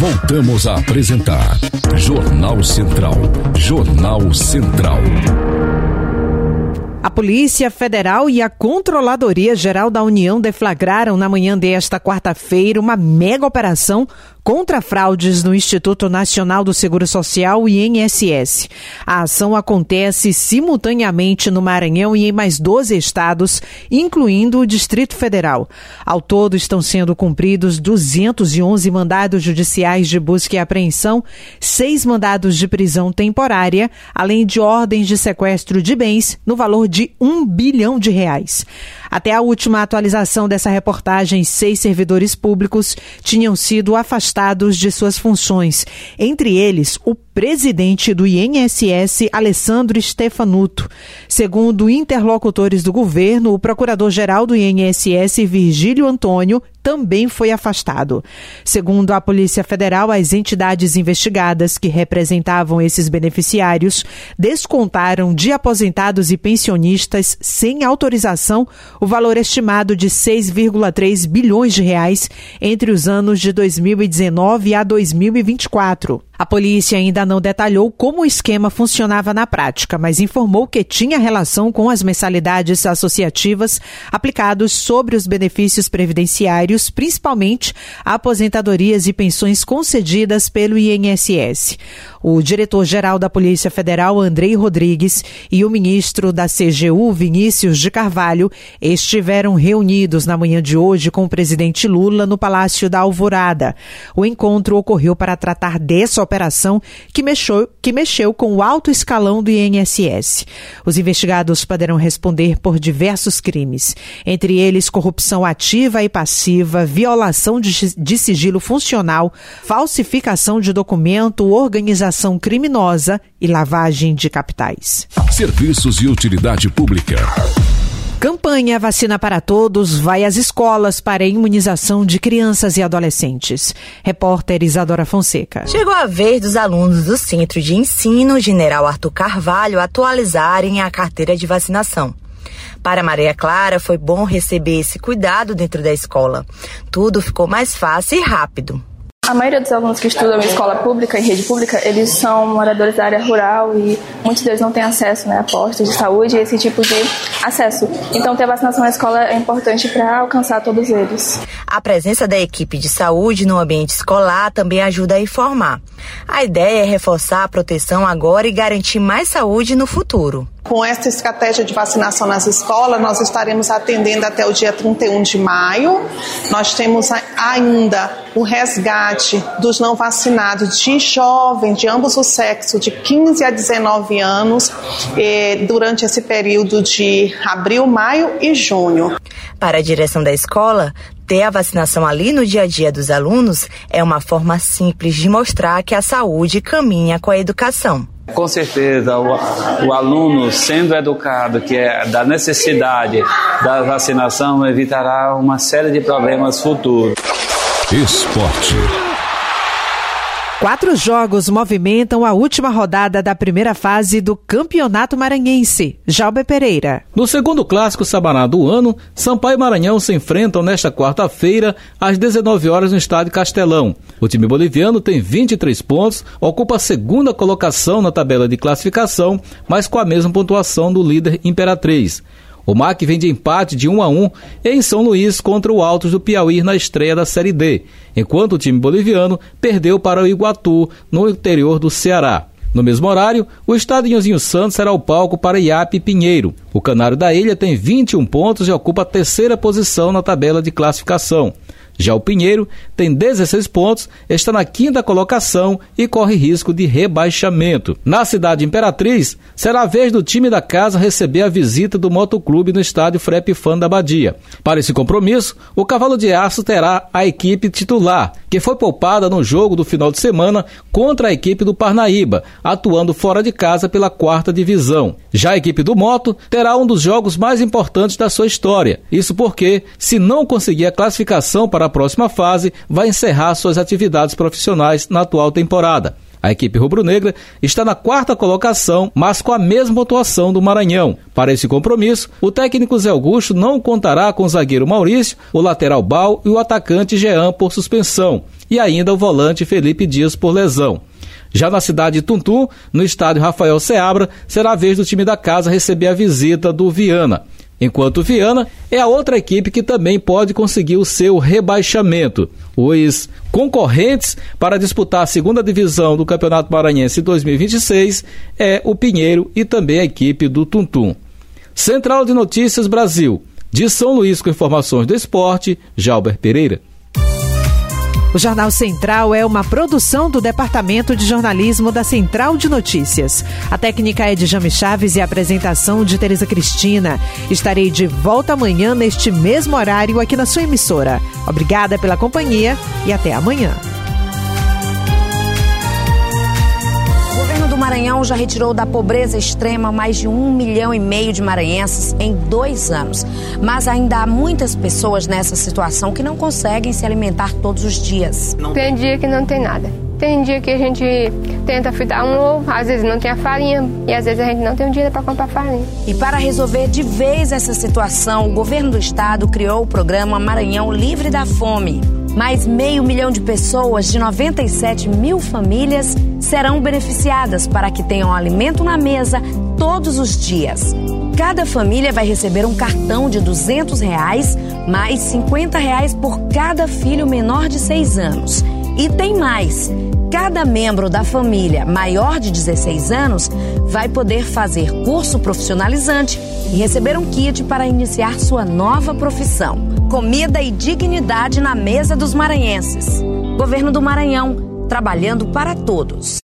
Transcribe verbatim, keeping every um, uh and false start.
Voltamos a apresentar Jornal Central. Jornal Central. A Polícia Federal e a Controladoria Geral da União deflagraram na manhã desta quarta-feira uma mega operação contra fraudes no Instituto Nacional do Seguro Social, I N S S. A ação acontece simultaneamente no Maranhão e em mais doze estados, incluindo o Distrito Federal. Ao todo, estão sendo cumpridos duzentos e onze mandados judiciais de busca e apreensão, seis mandados de prisão temporária, além de ordens de sequestro de bens no valor de um bilhão de reais. Até a última atualização dessa reportagem, seis servidores públicos tinham sido afastados de suas funções. Entre eles, o presidente do I N S S, Alessandro Stefanuto. Segundo interlocutores do governo, o procurador-geral do I N S S, Virgílio Antônio, também foi afastado. Segundo a Polícia Federal, as entidades investigadas que representavam esses beneficiários descontaram de aposentados e pensionistas sem autorização o valor estimado de seis vírgula três bilhões de reais entre os anos de dois mil e dezenove a dois mil e vinte e quatro. A polícia ainda não detalhou como o esquema funcionava na prática, mas informou que tinha relação com as mensalidades associativas aplicados sobre os benefícios previdenciários, principalmente aposentadorias e pensões concedidas pelo I N S S. O diretor-geral da Polícia Federal, Andrei Rodrigues, e o ministro da C G U, Vinícius de Carvalho, estiveram reunidos na manhã de hoje com o presidente Lula no Palácio da Alvorada. O encontro ocorreu para tratar dessa operação que mexeu, que mexeu com o alto escalão do I N S S. Os investigados poderão responder por diversos crimes, entre eles corrupção ativa e passiva, violação de, de sigilo funcional, falsificação de documento, organização criminosa e lavagem de capitais. Serviços e utilidade pública. Campanha Vacina para Todos vai às escolas para a imunização de crianças e adolescentes. Repórter Isadora Fonseca. Chegou a vez dos alunos do Centro de Ensino General Arthur Carvalho atualizarem a carteira de vacinação. Para Maria Clara, foi bom receber esse cuidado dentro da escola. Tudo ficou mais fácil e rápido. A maioria dos alunos que estudam em escola pública, em rede pública, eles são moradores da área rural e muitos deles não têm acesso, né, a postos de saúde e esse tipo de acesso. Então, ter a vacinação na escola é importante para alcançar todos eles. A presença da equipe de saúde no ambiente escolar também ajuda a informar. A ideia é reforçar a proteção agora e garantir mais saúde no futuro. Com esta estratégia de vacinação nas escolas, nós estaremos atendendo até o dia trinta e um de maio. Nós temos ainda o resgate dos não vacinados de jovens de ambos os sexos, de quinze a dezenove anos, durante esse período de abril, maio e junho. Para a direção da escola, ter a vacinação ali no dia a dia dos alunos é uma forma simples de mostrar que a saúde caminha com a educação. Com certeza, o, o aluno sendo educado que é da necessidade da vacinação evitará uma série de problemas futuros. Esporte. Quatro jogos movimentam a última rodada da primeira fase do Campeonato Maranhense. Jalber Pereira. No segundo clássico Sabará do ano, Sampaio e Maranhão se enfrentam nesta quarta-feira, às dezenove horas, no estádio Castelão. O time boliviano tem vinte e três pontos, ocupa a segunda colocação na tabela de classificação, mas com a mesma pontuação do líder Imperatriz. O M A C vem de empate de um a um em São Luís contra o Altos do Piauí na estreia da Série D, enquanto o time boliviano perdeu para o Iguatu, no interior do Ceará. No mesmo horário, o Estadinhozinho Santos será o palco para Iape e Pinheiro. O Canário da Ilha tem vinte e um pontos e ocupa a terceira posição na tabela de classificação. Já o Pinheiro tem dezesseis pontos, está na quinta colocação e corre risco de rebaixamento. Na cidade Imperatriz, será a vez do time da casa receber a visita do Motoclube no estádio Frepifan da Badia. Para esse compromisso, o Cavalo de Aço terá a equipe titular, que foi poupada no jogo do final de semana contra a equipe do Parnaíba, atuando fora de casa pela quarta divisão. Já a equipe do Moto terá um dos jogos mais importantes da sua história. Isso porque, se não conseguir a classificação para a próxima fase, vai encerrar suas atividades profissionais na atual temporada. A equipe rubro-negra está na quarta colocação, mas com a mesma pontuação do Maranhão. Para esse compromisso, o técnico Zé Augusto não contará com o zagueiro Maurício, o lateral Bal e o atacante Jean por suspensão. e ainda o volante Felipe Dias por lesão. Já na cidade de Tuntum, no estádio Rafael Seabra, será a vez do time da casa receber a visita do Viana. Enquanto o Viana é a outra equipe que também pode conseguir o seu rebaixamento. Os concorrentes para disputar a segunda divisão do Campeonato Maranhense dois mil e vinte e seis é o Pinheiro e também a equipe do Tuntum. Central de Notícias Brasil, de São Luís com informações do esporte, Jalber Pereira. O Jornal Central é uma produção do Departamento de Jornalismo da Central de Notícias. A técnica é de Jame Chaves e a apresentação de Tereza Cristina. Estarei de volta amanhã neste mesmo horário aqui na sua emissora. Obrigada pela companhia e até amanhã. O Maranhão já retirou da pobreza extrema mais de um milhão e meio de maranhenses em dois anos. Mas ainda há muitas pessoas nessa situação que não conseguem se alimentar todos os dias. Tem dia que não tem nada. Tem dia que a gente tenta fritar um ovo, às vezes não tem a farinha e às vezes a gente não tem um dinheiro para comprar farinha. E para resolver de vez essa situação, o governo do estado criou o programa Maranhão Livre da Fome. Mais meio milhão de pessoas de noventa e sete mil famílias serão beneficiadas para que tenham alimento na mesa todos os dias. Cada família vai receber um cartão de duzentos reais, mais cinquenta reais por cada filho menor de seis anos. E tem mais. Cada membro da família maior de dezesseis anos vai poder fazer curso profissionalizante e receber um kit para iniciar sua nova profissão. Comida e dignidade na mesa dos maranhenses. Governo do Maranhão, trabalhando para todos.